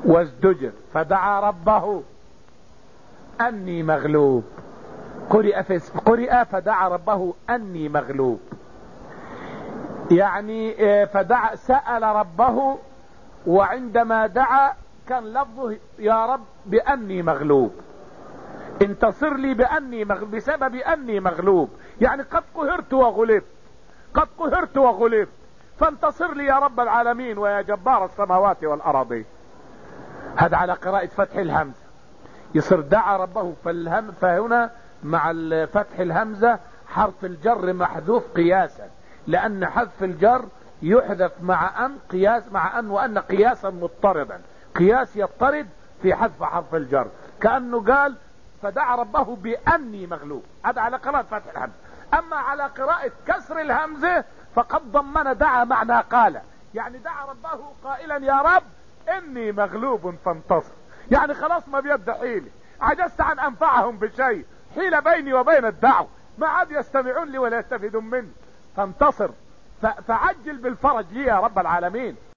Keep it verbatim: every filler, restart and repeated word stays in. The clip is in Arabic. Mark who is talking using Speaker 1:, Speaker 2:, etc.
Speaker 1: وازدجر فدعا ربه أني مغلوب. قرئ في قرئ فدعا ربه أني مغلوب، يعني فدعا سأل ربه، وعندما دعا كان لفظه يا رب بأني مغلوب، انتصر لي بأني مغلوب، بسبب أني مغلوب، يعني قد قهرت وغلبت، قد قهرت وغلبت، فانتصر لي يا رب العالمين ويا جبار السماوات والأراضين. هذا على قراءة فتح الهمزة، يصير دعا ربه. فالهم فهنا مع فتح الهمزة حرف الجر محذوف قياسا، لأن حذف الجر يحذف مع أن قياس مع أن وأن قياسا مضطردا، قياس يضطرد في حذف حرف الجر، كأنه قال فدعا ربه بأني مغلوب. هذا على قراءة فتح الهمزة. أما على قراءة كسر الهمزة فقد ضمن دعا معنى قال، يعني دعا ربه قائلا يا رب إني مغلوب فانتصر، يعني خلاص ما بيد حيلي، عجزت عن أنفعهم بشيء، حيل بيني وبين الدعوة، ما عاد يستمعون لي ولا يستفيدون مني، فانتصر فعجل بالفرج لي يا رب العالمين.